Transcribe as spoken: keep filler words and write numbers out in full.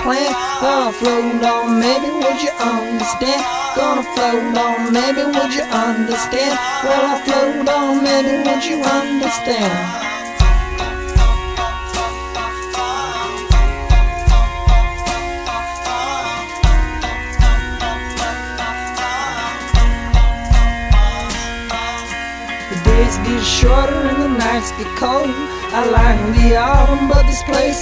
plan. Gonna float on, maybe would you understand? Gonna float on, maybe would you understand? Well, I float on, maybe would you understand? The days get shorter and the nights get cold. I like the autumn, but this place